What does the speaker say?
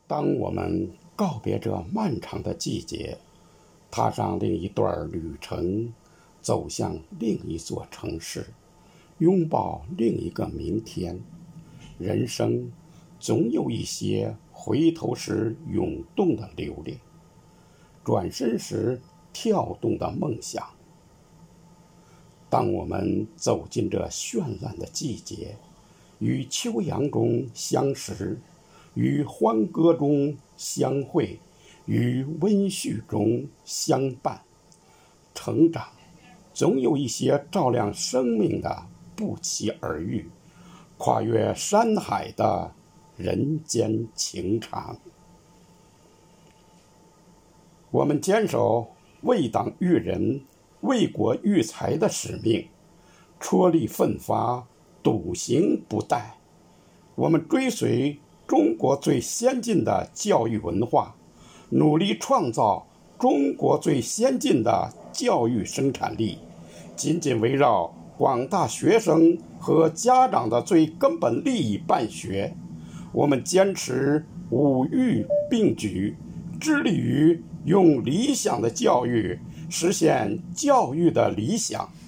当我们告别这漫长的季节，踏上另一段旅程，走向另一座城市，拥抱另一个明天，人生总有一些回头时涌动的留恋，转身时跳动的梦想。当我们走进这绚烂的季节，与秋阳中相识，与欢歌中相会，与温煦中相伴，成长总有一些照亮生命的不期而遇，跨越山海的人间情长。我们坚守为党育人、为国育才的使命，踔厉奋发，笃行不怠。我们追随中国最先进的教育文化，努力创造中国最先进的教育生产力，紧紧围绕广大学生和家长的最根本利益办学。我们坚持五育并举，致力于用理想的教育实现教育的理想。